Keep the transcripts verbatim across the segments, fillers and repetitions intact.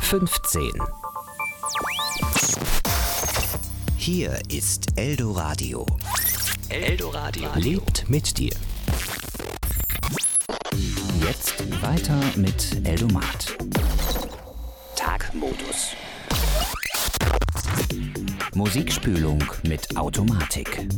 fünfzehn. Hier ist Eldoradio. Eldoradio lebt mit dir. Jetzt weiter mit Eldomat. Tagmodus. Musikspülung mit Automatik.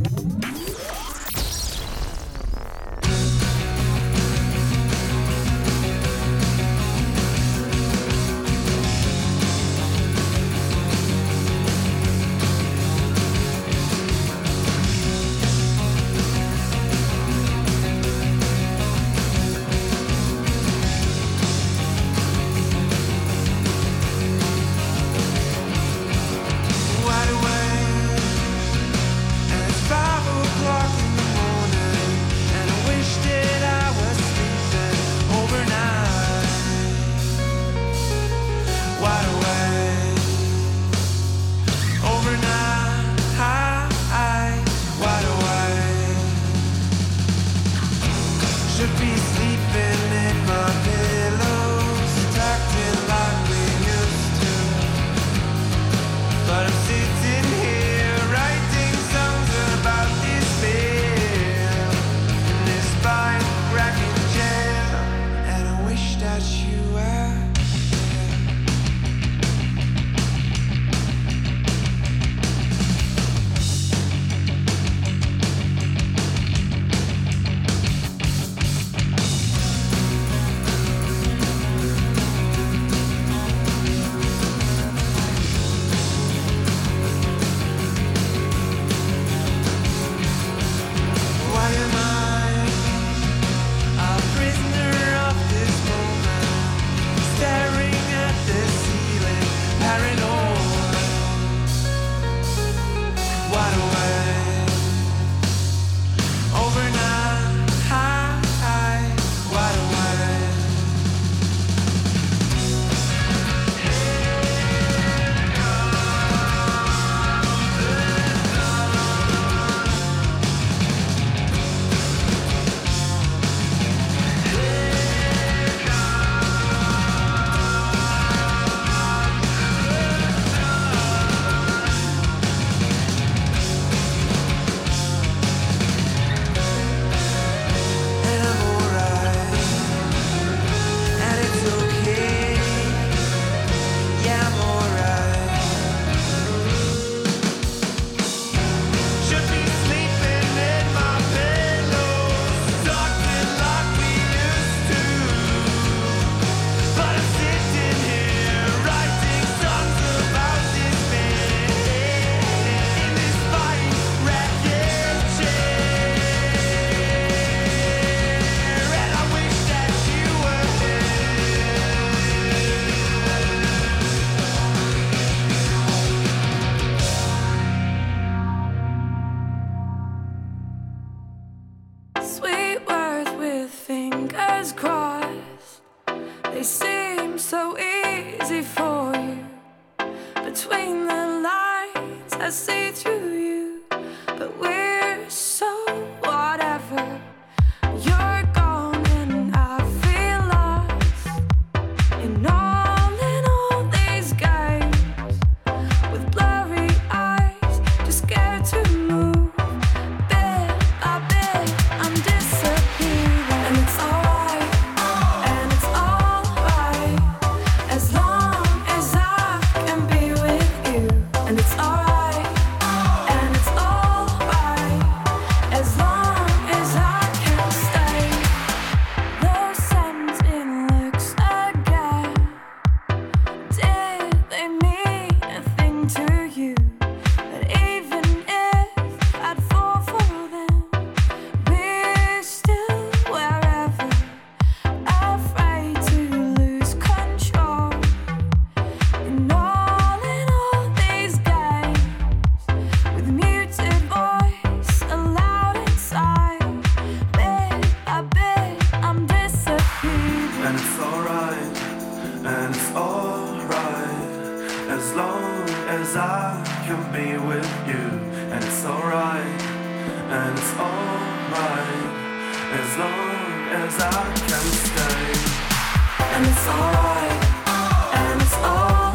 As long as I can stay, and it's alright, and it's alright.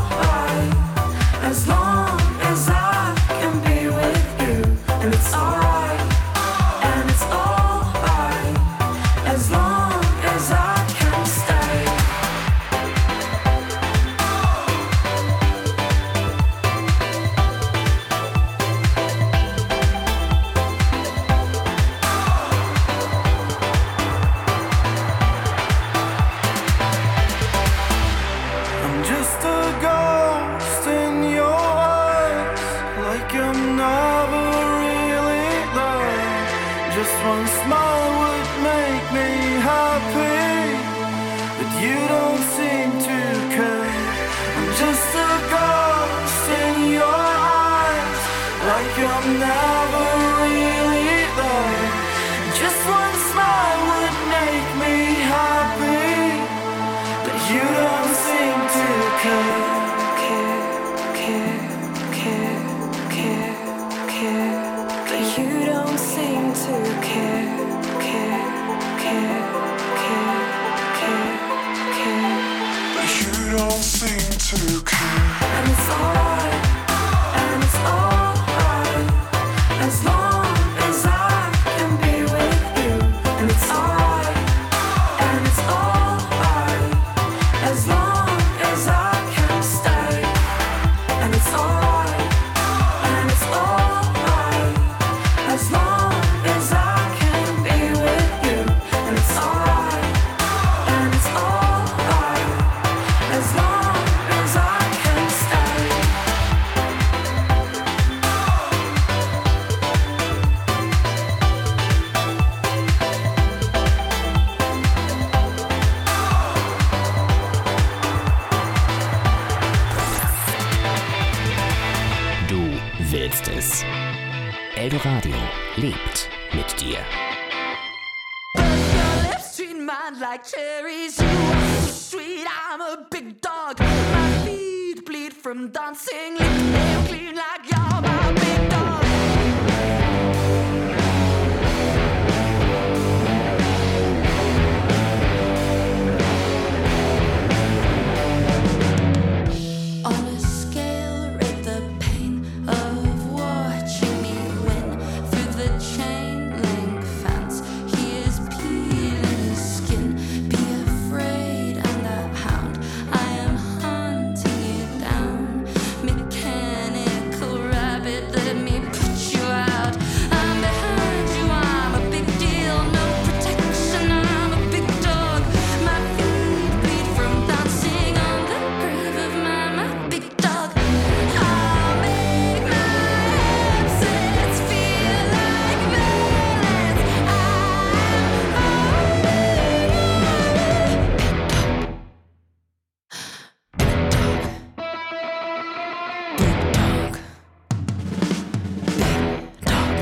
just one smile would make me happy, but you don't seem to care. I'm just a ghost in your eyes, like I'm never really there. Just one smile would make me happy, but you don't seem to care. Care, care, care, care, care. But you don't seem to care. Care, care, care, care, care. But you don't seem to care. And it's alright, and it's alright, as long as I can be with you. And it's alright, and it's alright, as long as I can stay. And it's alright, and it's alright, as long as I can be with you. And it's alright, and it's alright, as long as I can stay. Du willst es. Eldoradio lebt mit dir. Your lips treat mine like cherries. You are so sweet, I'm a big dog. My feet bleed from dancing. Lick them clean like you're my big dog. On a scale, rate the pain of watching me win through the chain link fence. He is peeling his skin. Be afraid, I'm the hound. I am hunting you down. Mechanical rabbit, let me put you out. I'm behind you, I'm a big deal. No protection, I'm a big dog. My feet bleed from dancing on the grave of my, my big dog. I'll make my absence feel like violence. Big dog. Big dog.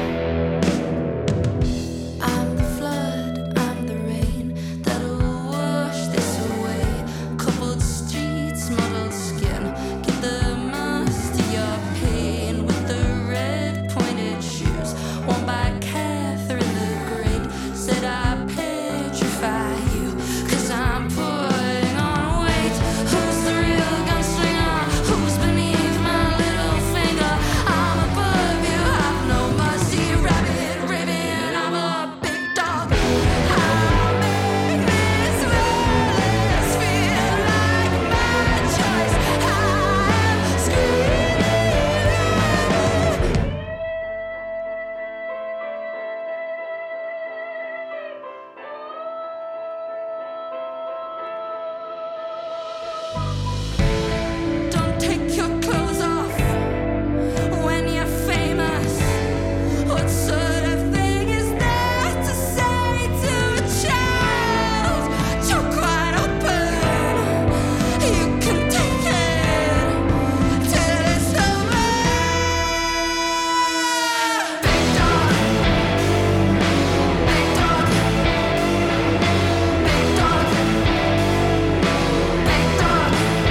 I'm the flood, I'm the rain that'll wash this away. Cobbled streets, mottled skin, get the most of your pain. With the red pointed shoes worn by Catherine the Great, said I petrify you, cause I'm putting on weight. Who's the real gunslinger? Who's beneath my little finger? I'm above you, have no mercy. Rabbit ribbon, I'm a big dog. I'll make this violence feel like my choice. I'm screaming. Don't take your clothes off when you're famous. What sort of thing is that to say to a child? Choke wide open, you can take it till it's over. Big dog, big dog, big dog, big dog.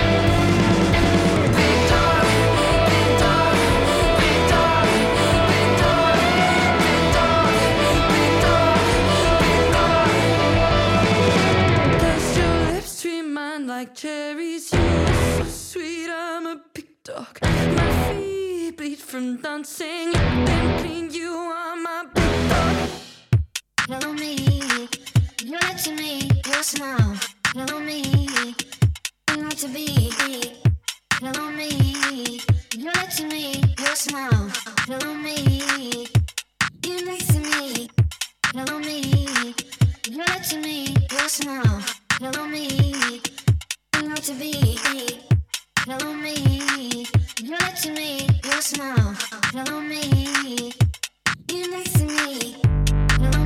Big dog, big dog, big dog, big dog, big dog, big dog, big dog. Does your lips treat mine like cherries? You're so sweet, I'm a big dog. My feet bleed from dancing. Then clean, you are my big dog. Hello me, you're letting me, your smile. Hello me, you want to be. Hello me, you're letting me, your smile. Hello me, you're next to me. Hello me, you're letting me, your smile. Hello me, you want to be. Hello me, you're letting me, your smile. Hello me, you're next to me. Hello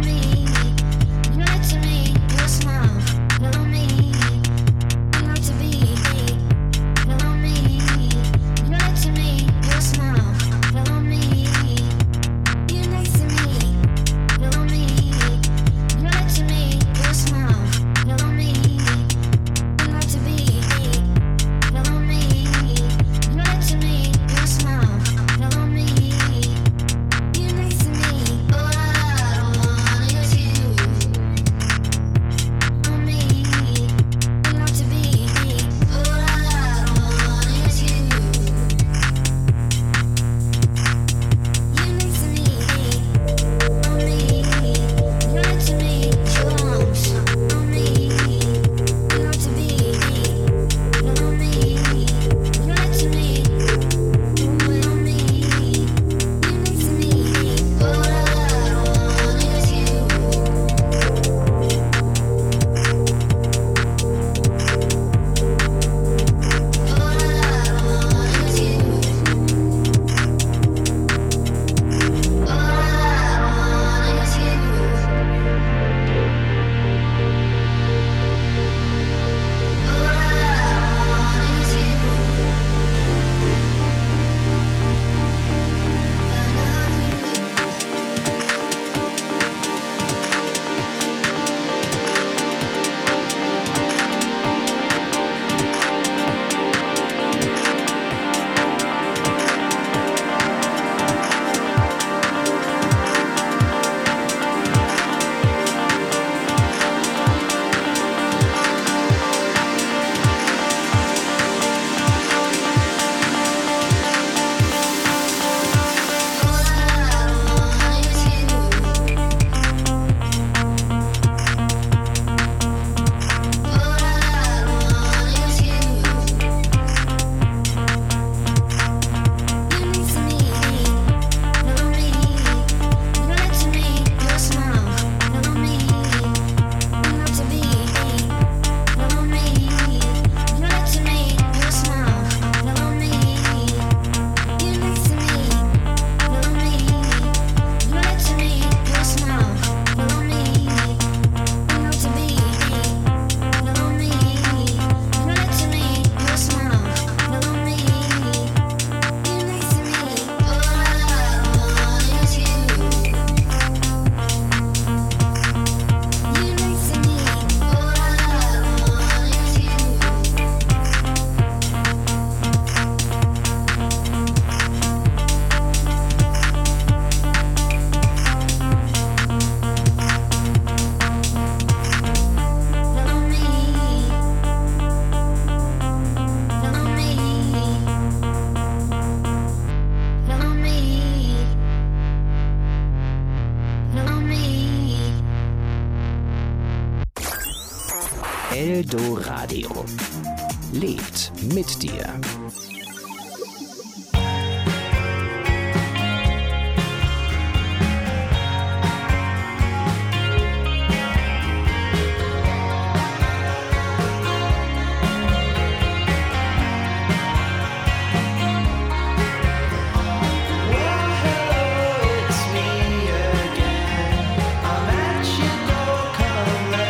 Eldoradio lebt mit dir.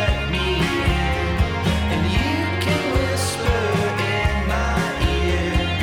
And you can whisper in my ear.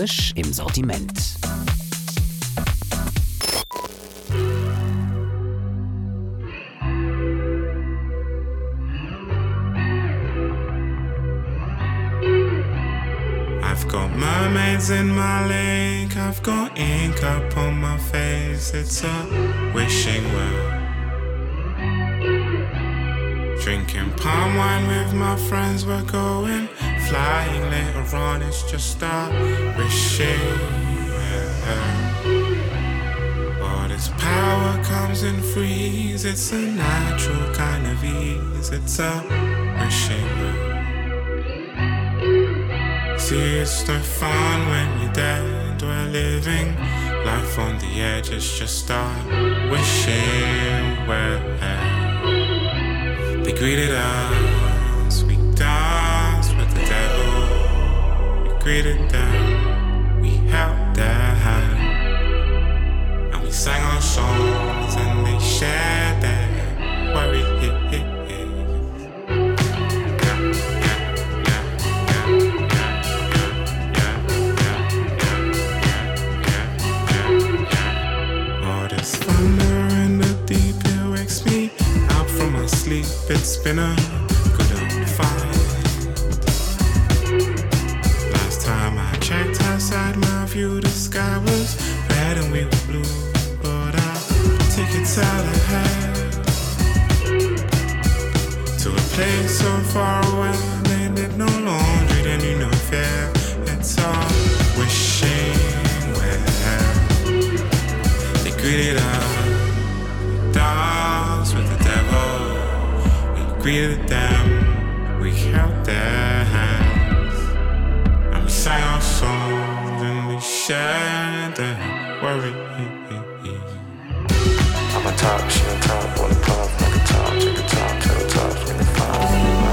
Frisch im Sortiment. I've got mermaids in my lake, I've got ink up on my face, it's a wishing well. Drinking palm wine with my friends, we're going flying later on, it's just a wishing well. All this power comes in freeze, it's a natural kind of ease, it's a wishing well. See, it's no fun when you're dead, we're living life on the edge, it's just a wishing well. They greeted us, we danced with the devil. We greeted them, we held their hand, and we sang our songs and they shared their worry. All this thunder in the deep, it wakes me out from my sleep. It's been a good old fight. Last time I checked outside my view, the sky was red and we were blue. But I'll take it all ahead to a place so far away. They did no laundry, they knew no fear. It's all wishing well. They greeted us, danced with the devil. Greeted them, we held their hands, and we sang our songs and we shared their worry. I'm a top, she on top, wanna pop, like a top, take a top, tell the top, give me five.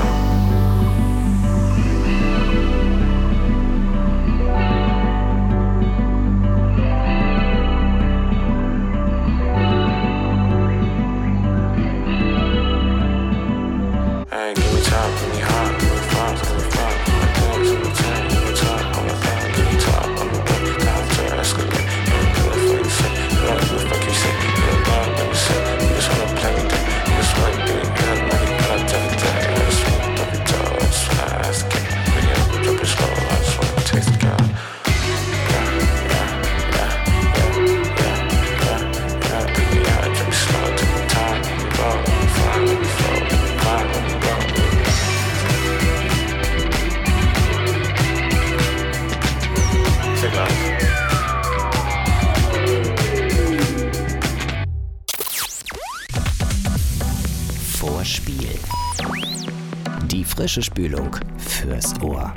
Vorspiel. Die frische Spülung fürs Ohr.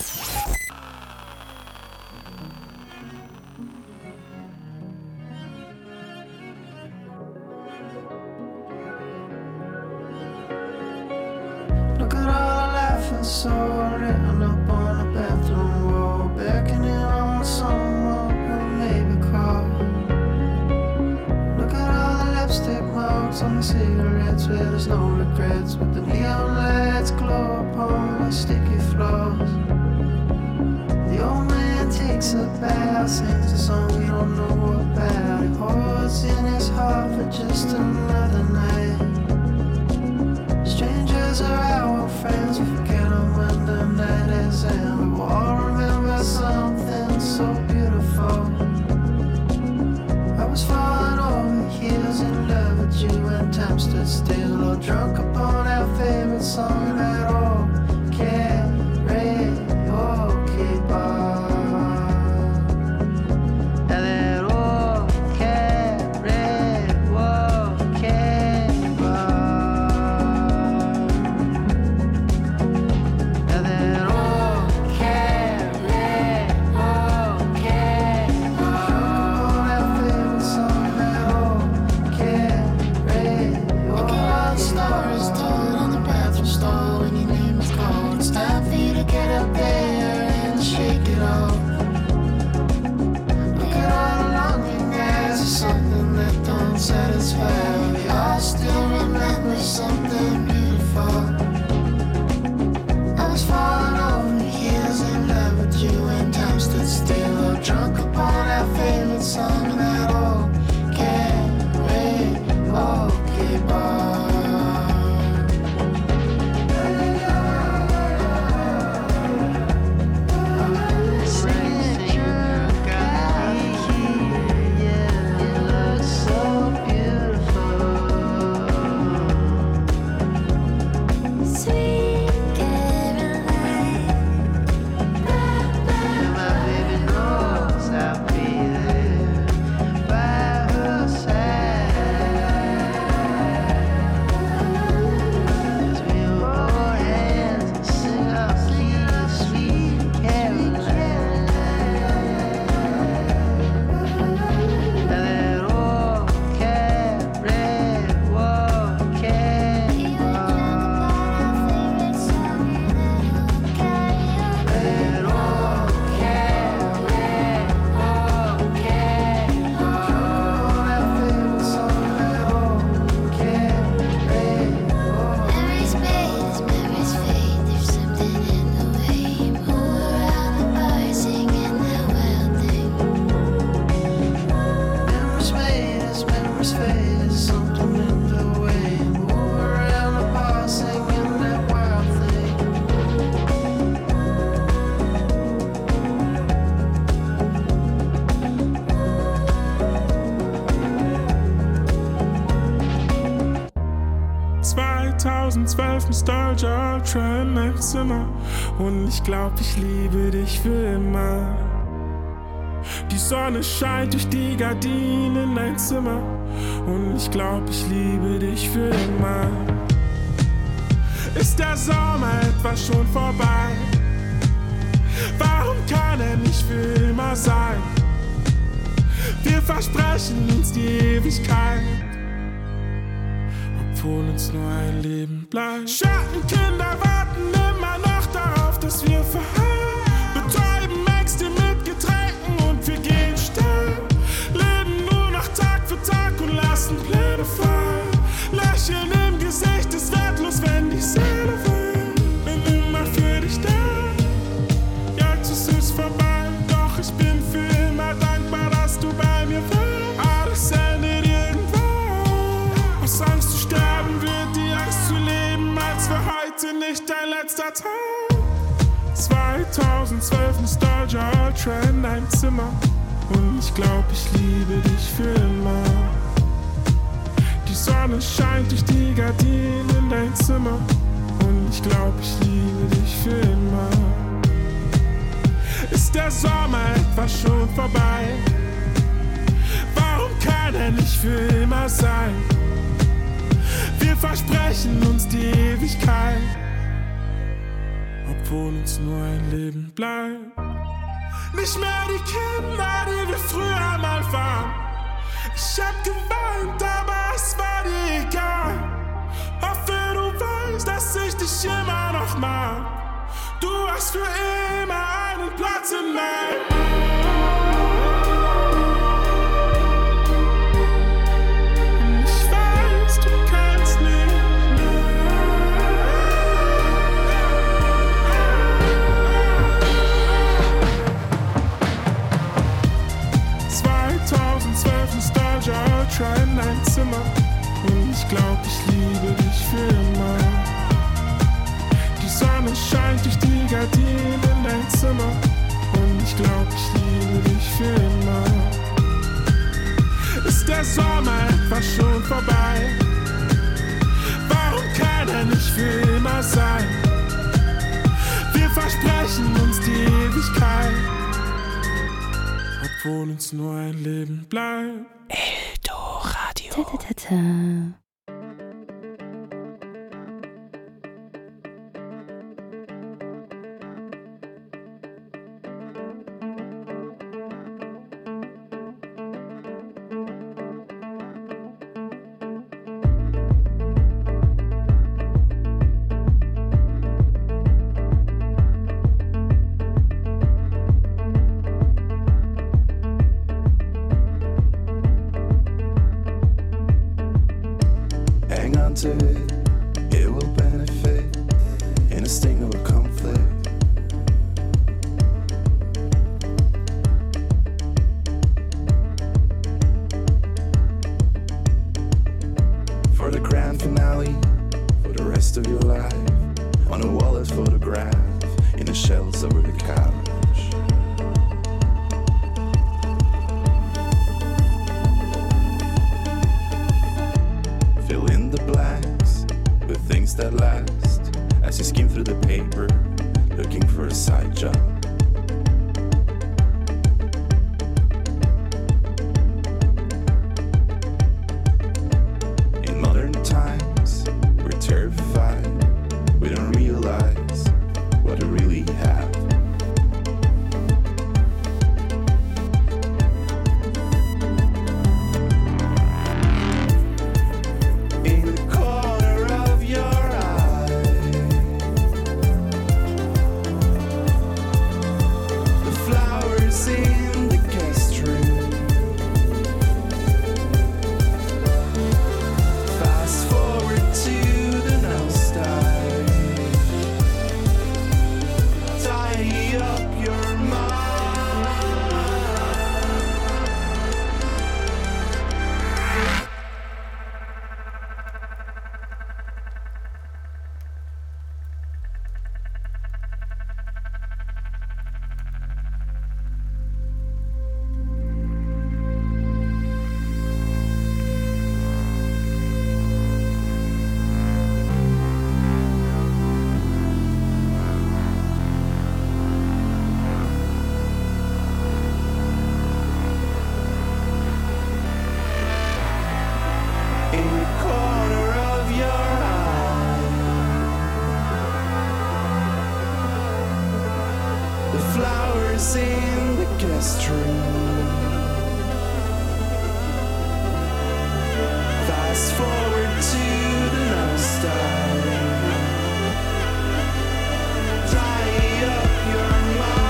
Look at all the laughing soul written up on the bathroom wall, beckoning on someone who maybe call. Look at all the lipstick marks on the cigarettes where there's no regrets, with the neon lights glow upon the sticky floors. The old man takes a bow, sings a song we don't know about. He holds in his heart for just another night. Strangers are our friends, we forget them when the night is in. We will all remember something so beautiful. I was falling over heels in love with you when time stood still, or drunk upon our favorite song and that all karaoke bar. And that all karaoke bar. And that all karaoke bar. Drunk upon our favorite song and that all karaoke. Look at all the stories told on the bathroom stall when your name was called. It's time for you to get up there and shake it off. Look at all the longing eyes of something that don't satisfy. We all still remember something beautiful. I was falling over heels in love with you when time stood still. zweitausendzwölf Nostalgia Ultra in meinem Zimmer und ich glaub, ich liebe dich für immer. Die Sonne scheint durch die Gardinen in dein Zimmer und ich glaub, ich liebe dich für immer. Ist der Sommer etwa schon vorbei? Warum kann er nicht für immer sein? Wir versprechen uns die Ewigkeit, obwohl uns nur ein Leben bleibt. Schattenkinder warten immer noch darauf, dass wir verhalten. Betäuben Ängste mit Getränken und wir gehen steil. Leben nur noch Tag für Tag und lassen Pläne fallen. Lächeln im Gesicht ist wertlos, wenn die Seele will. Bin immer für dich da. Jetzt ist es vorbei, doch ich bin für immer dankbar, dass du bei mir warst. Alles endet irgendwann. Aus Angst zu sterben wird die Angst zu leben, als für heute nicht dein letzter Tag. zweitausendzwölf Nostalgia Ultra in deinem Zimmer und ich glaub, ich liebe dich für immer. Die Sonne scheint durch die Gardinen in dein Zimmer und ich glaub, ich liebe dich für immer. Ist der Sommer etwa schon vorbei? Warum kann er nicht für immer sein? Wir versprechen uns die Ewigkeit, obwohl uns nur ein Leben bleibt. Nicht mehr die Kinder, die wir früher mal waren. Ich hab geweint, aber es war dir egal. Hoffe, du weißt, dass ich dich immer noch mag. Du hast für immer einen Platz in meinem. zweitausendzwölf Nostalgia Ultra in dein Zimmer und ich glaub, ich liebe dich für immer. Die Sonne scheint durch die Gardinen in dein Zimmer und ich glaub, ich liebe dich für immer. Ist der Sommer etwa schon vorbei? Warum kann er nicht für immer sein? Wir versprechen uns die Ewigkeit, obwohl uns nur ein Leben bleibt. Eldoradio. Ta ta ta ta. To it, it will benefit in a sting of a conflict. For the grand finale for the rest of your life. On a wallet photograph in the shelves over the couch. Fill in the blanks with things that last as you skim through the paper, looking for a side job. In modern times, we're terrified. We don't realize what we really have. In the corner of your eye, the flowers in the guest room. Fast forward to the nostalgia. Tidy up your mind. In the corner of your eye, the flowers in the guest room. Fast forward to the nostalgia. Tidy up your mind.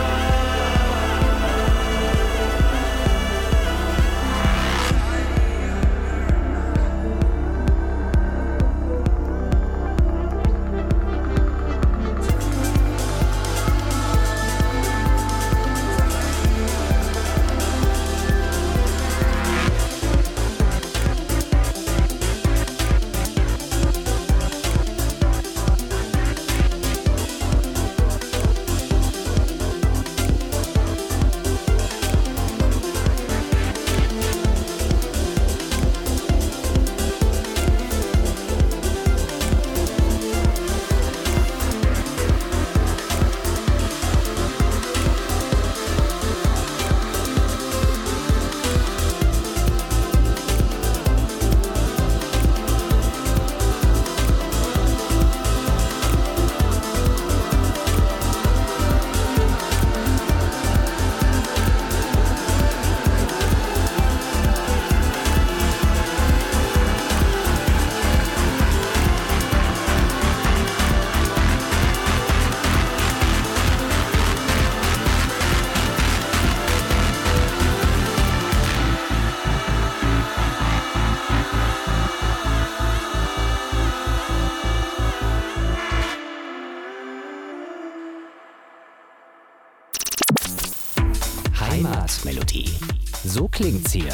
Heimatmelodie. So klingt's hier.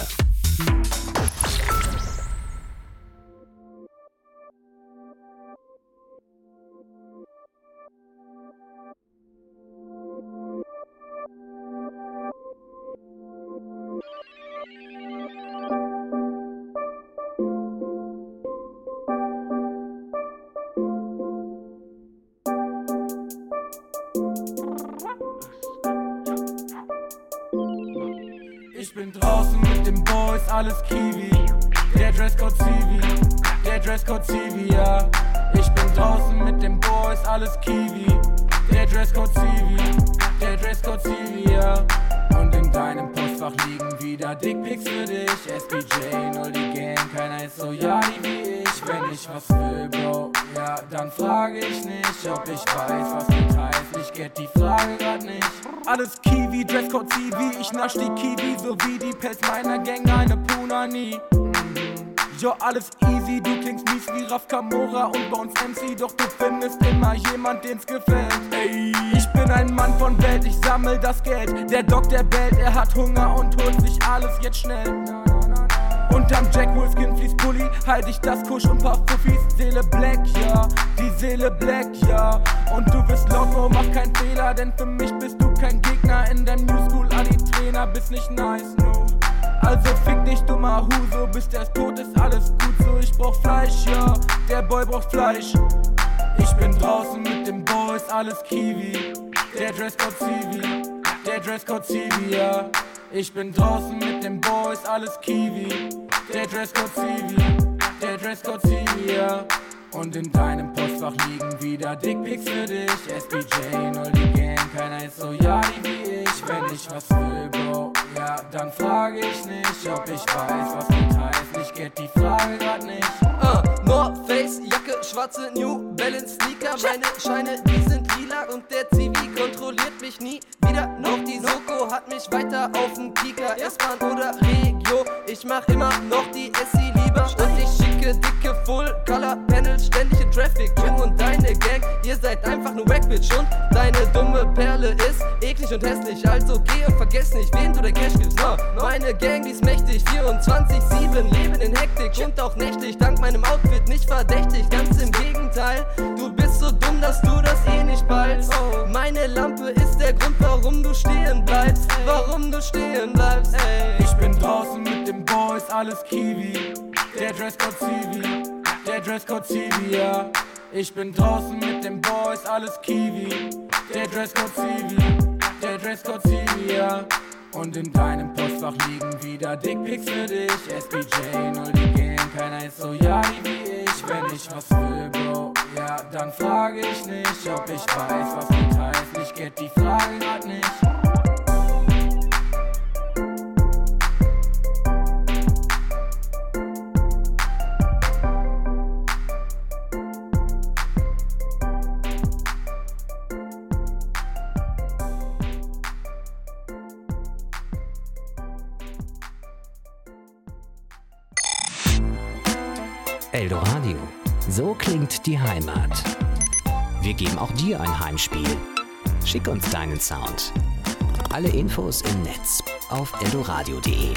Ich bin draußen mit den Boys, alles Kiwi. Der Dresscode Civi, der Dresscode Civi, ja. Ich bin draußen mit den Boys, alles Kiwi. Der Dresscode Civi, der Dresscode Civi, ja. Und in deinem Postfach liegen wieder Dickpics für dich. S B J, null die Gang, keiner ist so yadi wie ich. Wenn ich was will, Bro, ja, dann frage ich nicht, ob ich weiß, was das heißt. Ich get die Frage grad nicht. Alles Kiwi, Dresscode Civi, ich nasch die Kiwi, so wie die Pelz meiner Gang, eine Punani. Jo, alles easy, du klingst mies wie Raf Kamora und Bones M C, doch du findest immer jemand, den's gefällt. Ey, ich bin ein Mann von Welt, ich sammel das Geld. Der Doc, der bellt, er hat Hunger und holt sich alles jetzt schnell. Unterm Jack Wolfskin Fleece Pulli halt ich das Kusch und paar Fuffis. Seele black, ja, die Seele black, ja. Und du bist loco, mach keinen Fehler, denn für mich bist du kein Gegner. In deinem New School Ali-Trainer bist nicht nice, no. Also fick dich, dummer Huso, bis der ist tot, ist alles gut so. Ich brauch Fleisch, ja, der Boy braucht Fleisch. Ich bin draußen mit den Boys, alles Kiwi. Der Dresscode Civi, der Dresscode Civi, ja. Ich bin draußen mit den Boys, alles Kiwi. Der Dresscode Civi, der Dresscode Civi, ja. Und in deinem Postfach liegen wieder Dickpics für dich. S B J, null die Gang, keiner ist so yadi wie ich. Wenn ich was will, Bro, ja, dann frage ich nicht, ob ich weiß, was das heißt. Ich get die Frage grad nicht. Uh, North Face, Jacke, schwarze New Balance Sneaker. Meine Scheine, die sind lila und der Zivi kontrolliert mich nie wieder. Noch die Soko hat mich weiter auf den Kieker. S-Bahn oder Regio, ich mach immer noch die Essi lieber. Und ich schicke dicke Full-Color-Panels ständig in Traffic. Du und deine Gang, ihr seid einfach nur Wack-Bitch. Und deine dumme Perle ist eklig und hässlich. Also geh und vergess nicht, wen du dein Cash gibst. No, meine Gang, die ist mächtig, vierundzwanzig sieben, leben in Hektik und auch nächtlich. Dank meinem Outfit nicht verdächtig, ganz im Gegenteil. Du bist so dumm, dass du das eh nicht ballst. Meine Lampe ist der Grund, warum du stehen bleibst. Warum du stehen bleibst, ey. Ich bin draußen mit den Boys, alles Kiwi. Der Dresscode Civi, der Dresscode Civi, ja. Ich bin draußen mit den Boys, alles Kiwi. Der Dresscode Civi, der Dresscode Civi, ja. Und in deinem Postfach liegen wieder Dickpics für dich. S B J, null die Gang, keiner ist so yadi wie ich. Wenn ich was will, Bro, ja, dann frage ich nicht, ob ich weiß, was das heißt. Ich get die Frage grad nicht. Eldoradio. So klingt die Heimat. Wir geben auch dir ein Heimspiel. Schick uns deinen Sound. Alle Infos im Netz auf eldoradio punkt de.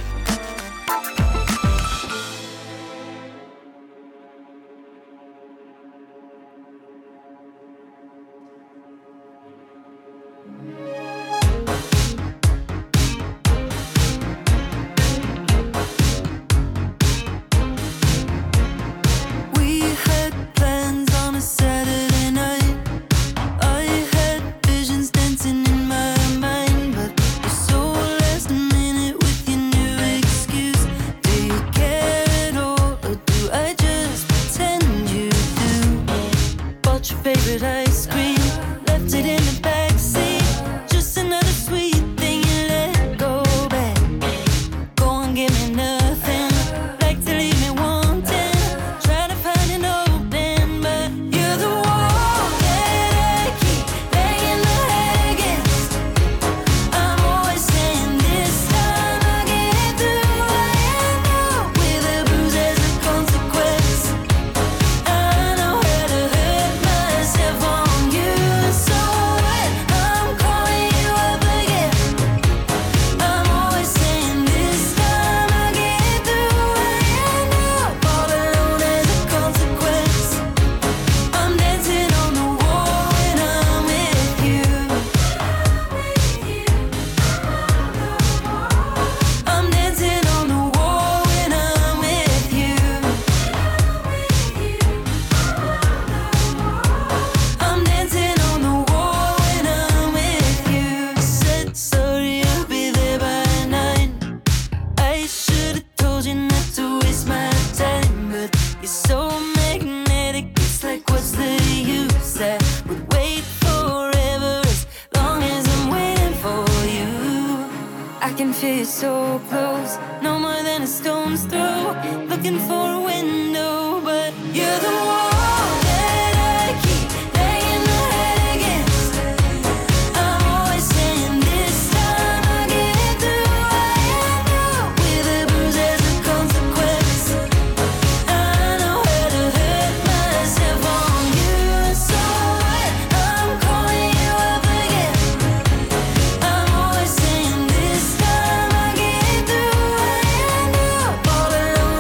All alone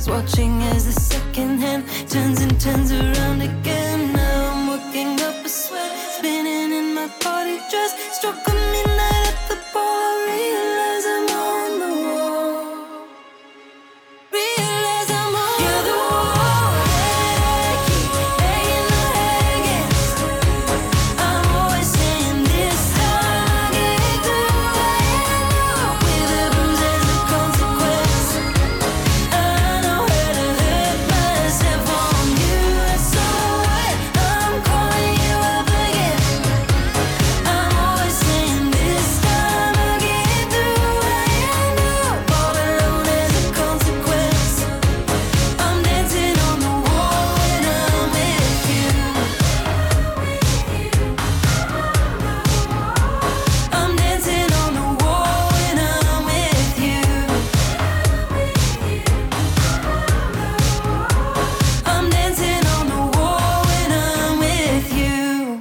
watching as the second hand turns and turns around again. Now I'm working up a sweat, spinning in my party dress. Struck a midnight at the bar, I realize I'm on the wall. Realize I'm on You're the wall that I keep hanging my head against. I'm always saying this time I'll get through. I end up with a bruise as a consequence. I know how to hurt myself on you. That's alright, I'm calling you up again. I'm always saying this time I'll get through. I end up all alone as a consequence. I'm dancing on the wall when I'm with you. I'm dancing on the wall when I'm with you. I'm dancing on the wall when I'm with you.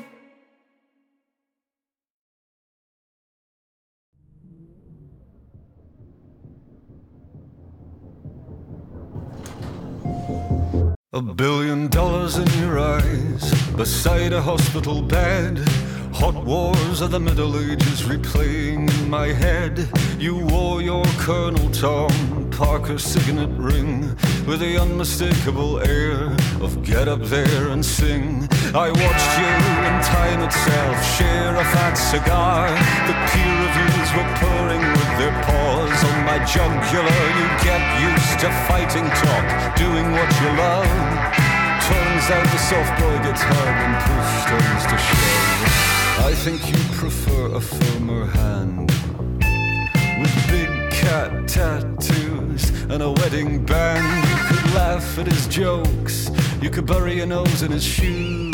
A billion dollars in your eyes, beside a hospital bed. Hot wars of the Middle Ages replaying in my head. You wore your Colonel Tom Parker signet ring with the unmistakable air of get up there and sing. I watched you in time itself share a fat cigar. The peer reviews were pouring with their paws on my jugular. You get used to fighting talk, doing what you love. Turns out the soft boy gets hard when push turns to shove. I think you prefer a firmer hand with big cat tattoos and a wedding band. You could laugh at his jokes, you could bury your nose in his shoes.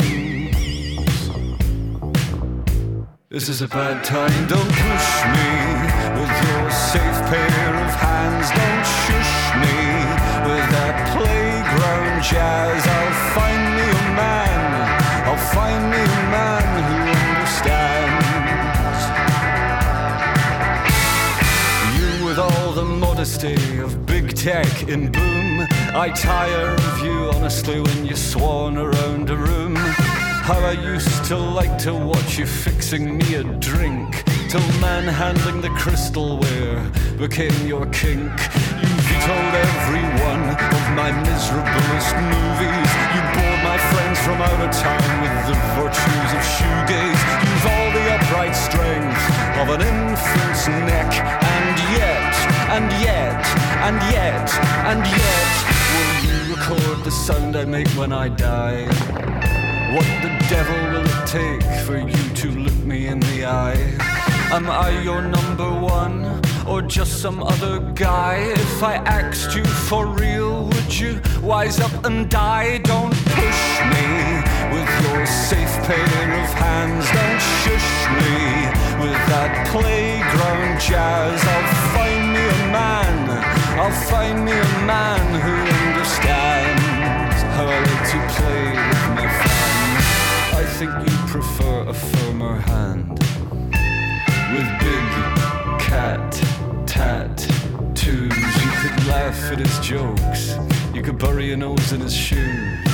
This is a bad time, don't push me with your safe pair of hands. Don't shush me with that playground jazz. I'll find me a man, I'll find me a man who understands. You with all the modesty of big tech in boom. I tire of you honestly when you swan around a room. How I used to like to watch you fixing me a drink, till manhandling the crystalware became your kink. You vetoed every one of my miserablest movies. You bored my friends from out of town with the virtues of shoegaze. You've all the upright strength of an infant's neck. And yet, and yet, and yet, and yet, will you record the sound I make when I die? What the devil will it take for you to look me in the eye? Am I your number one, or just some other guy? If I asked you for real, would you wise up and die? Don't push me with your safe pair of hands. Don't shush me with that playground jazz. I'll find me a man, I'll find me a man who understands how I like to play with my friends. I think you prefer a firmer hand with big cat tattoos. You could laugh at his jokes, you could bury your nose in his shoes.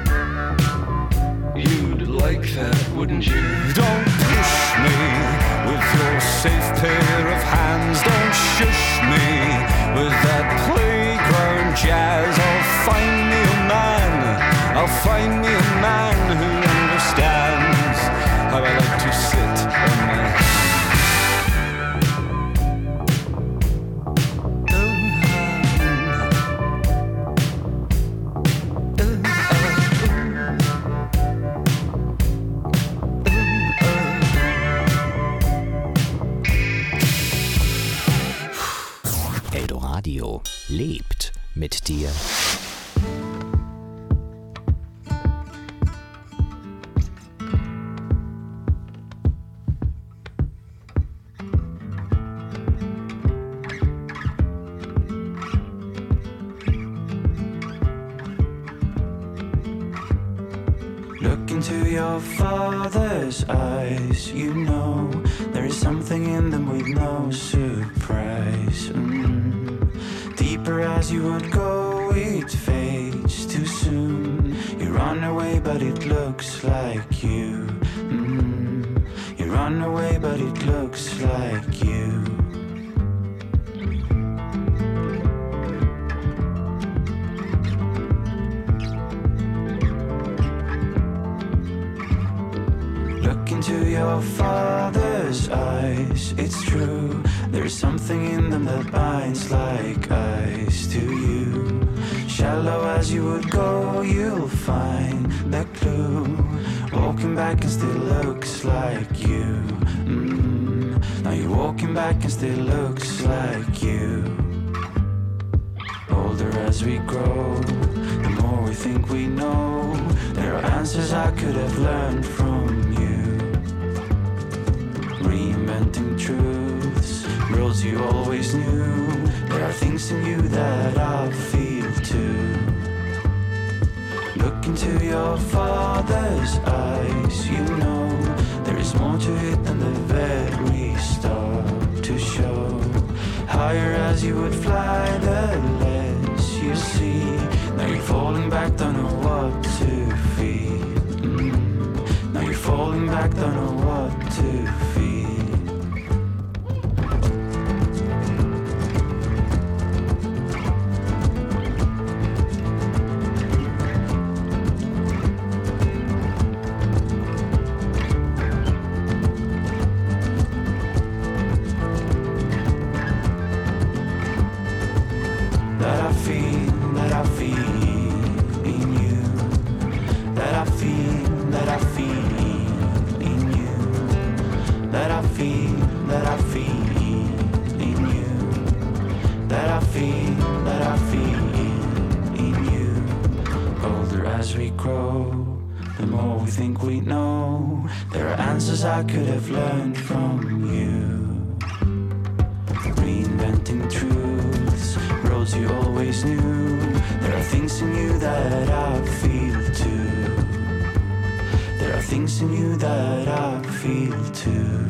You'd like that, wouldn't you? Don't push me with your safe pair of hands. Don't shush me with that playground jazz. I'll find me a man, I'll find me a man who understands how I like to sit on my hands. Radio lebt mit dir. Look into your father's eyes, you know there is something in them with no surprise. Mm. Deeper as you would go, we'd but it looks like you. Mm. You run away, but it looks like you. Look into your father's eyes, it's true. There's something in them that binds like ice to you. Shallow as you would go, you'll find the clue. Walking back and still looks like you. Mm. Now you're walking back and still looks like you. Older as we grow, the more we think we know. There are answers I could have learned from you. Reinventing truths, roads you always knew. There are things in you that I feel too. Look into your father's eyes, you know there is more to it than the very start to show. Higher as you would fly, the less you see. Now you're falling back, don't know what to feel. Mm. Now you're falling back, don't know what to feel. I could have learned from you. Reinventing truths, roads you always knew. There are things in you that I feel too. There are things in you that I feel too.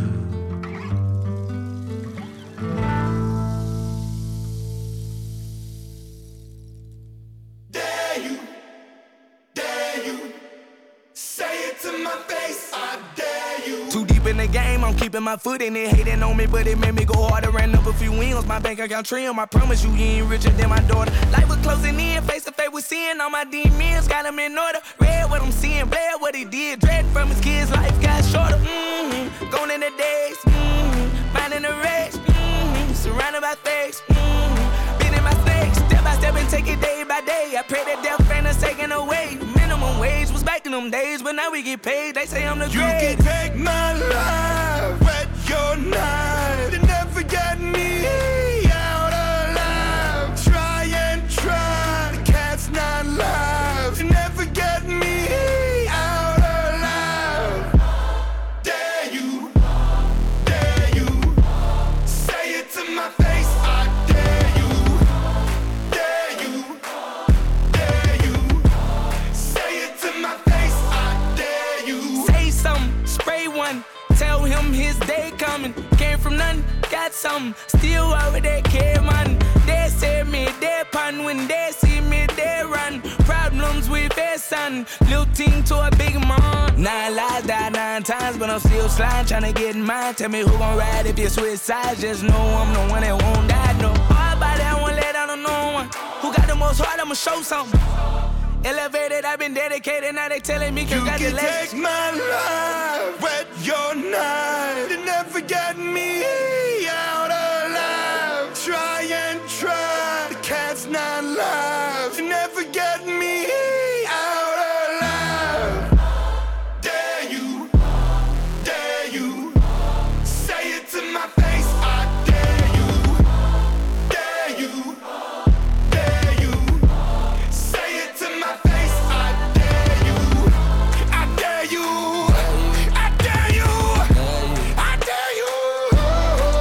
Keeping my foot in it, hating on me, but it made me go harder. Ran up a few wins, my bank account trim. I promise you, you ain't richer than my daughter. Life was closing in, face to face with sin. All my demons got them in order. Read what I'm seeing, Blair what he did. Dread from his kids, life got shorter. Mm-hmm. Going in the days, mm-hmm. Minding the race, mm-hmm. Surrounded by fakes, mm-hmm. Been in my snakes, step by step and take it day by day. I pray that death ain't us taken away. Minimum wage was back in them days, but now we get paid. They say I'm the great. You can take my life, wet your knife. You never get me out alive. Try and try, the cat's not live. You never get me out alive. Dare you, dare you, say it to my face. I dare you, dare you, dare you, say it to my face. I dare you. Say something, spray one. Tell him his day coming. Came from nothing, got something. Still over there, care man. They say me, they pun. When they see me, they run. Problems with their son. Little team to a big man. Nine lives died nine times, but I'm still sliding, trying to get mine. Tell me who gon' ride if you switch sides. Just know I'm the one that won't die. No, all body I won't let down on no one. Who got the most heart? I'ma show something. Elevated, I've been dedicated, now they telling me congratulations. You can take my life, wet your knife. You never get me out alive. Try and try, the cat's not live. You never get me out alive. Dare you, dare you, say it to my face. I dare you, dare you, dare you, say it to my face. I dare you, I dare you, I dare you, I dare you.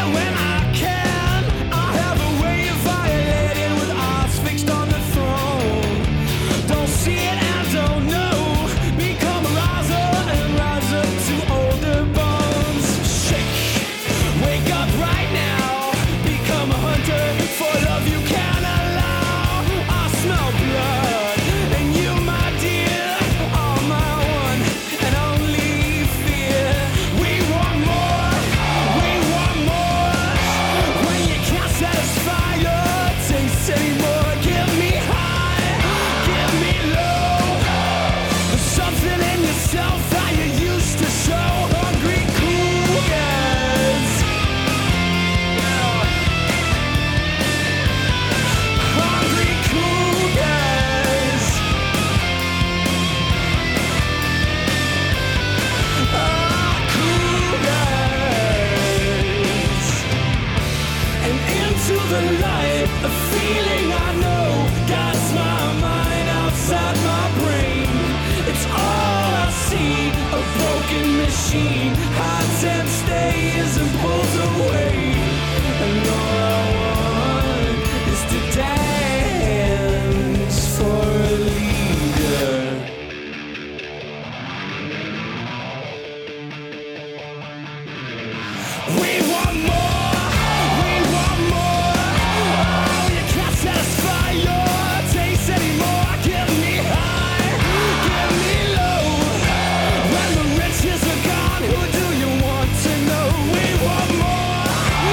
Who do you want to know? We want more.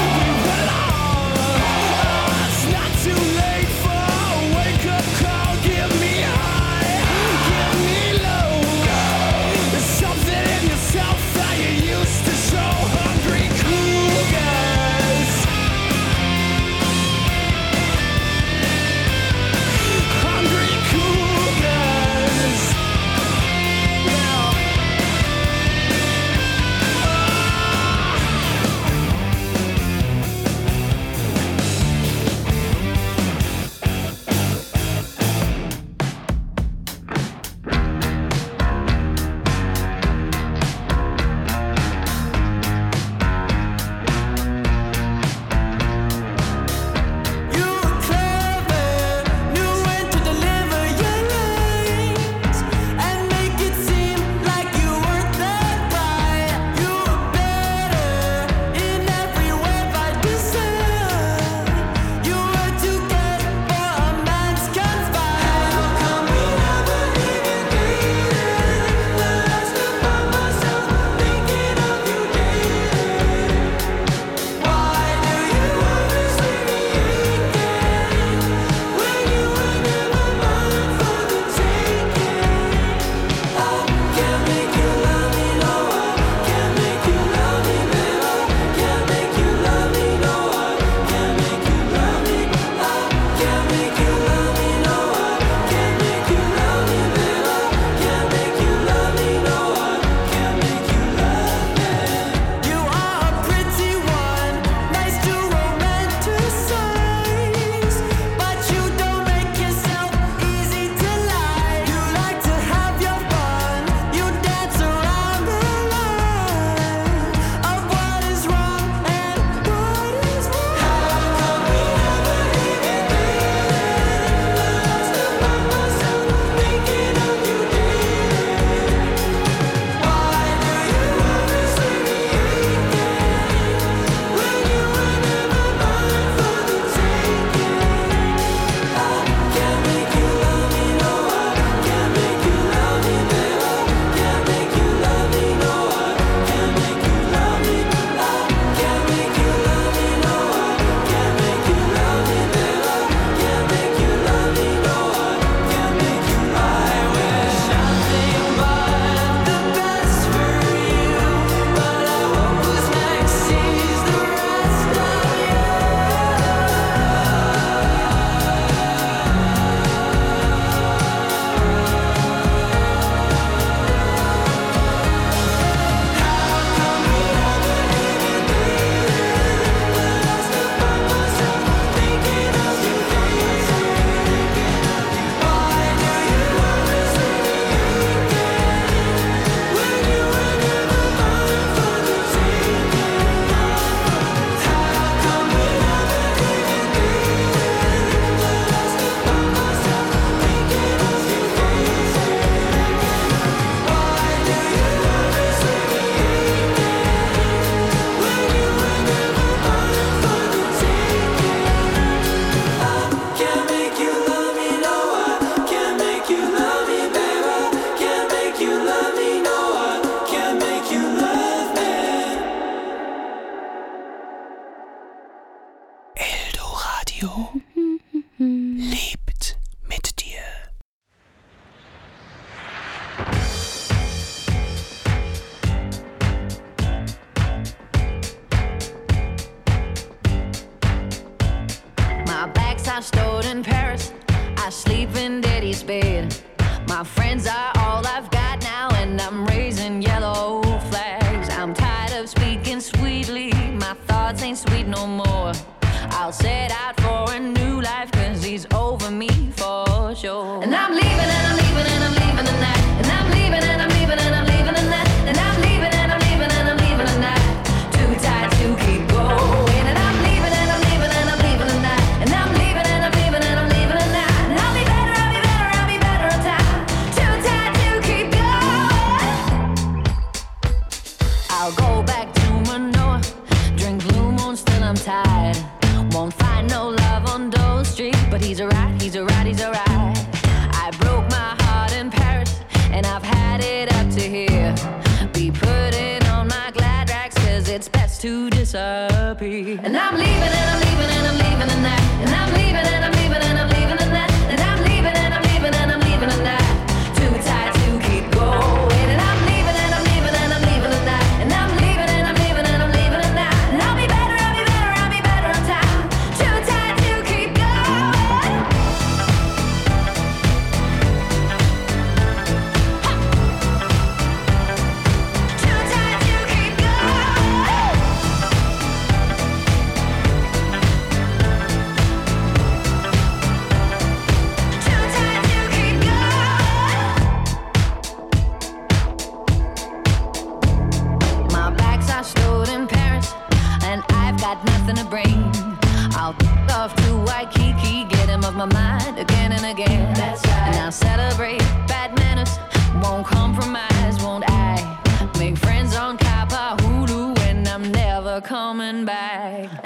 Radio lebt mit dir. My bags are stored in Paris. I sleep in daddy's bed. My friends are all I've got now, and I'm raising yellow flags. I'm tired of speaking sweetly. My thoughts ain't sweet no more. I'll set out for a new life, cause he's over me for sure. And I'm leaving and I'm leaving and I'm leaving tonight. And I'm leaving and I'm leaving and I'm leaving tonight. And I'm leaving and I'm leaving and I'm leaving tonight. Too tired to keep going. And I'm leaving and I'm leaving and I'm leaving tonight. And I'm leaving and I'm leaving and I'm leaving tonight. And I'll be better, I'll be better, I'll be better on time. Too tired to keep going. I'll go back to Manoa. Drink Blue Moon, still I'm tired. Won't find no love on Dole Street, but he's alright, he's alright, he's alright. I broke my heart in Paris, and I've had it up to here. Be putting on my glad rags, cause it's best to disappear. And I'm leaving and I'm leaving and I'm leaving tonight. And I'm leaving and I'm leaving and I'm leaving tonight. And I'm leaving and I'm leaving and I'm leaving tonight. Too tired to keep going. And I'm leaving and I'm leaving and I'm leaving tonight. And I'm leaving and I'm leaving and I'm leaving tonight. And I'll be better, I'll be better, I'll be better on time. Too tired to keep going. Too tired to keep going. Too tired to keep going. My bags are stored in Paris, and I've got nothing to bring. I'll f- off to Waikiki, get him off my mind again and again. That's right. And I'll celebrate bad manners, won't compromise, won't I? Make friends on Kapahulu, and I'm never coming back.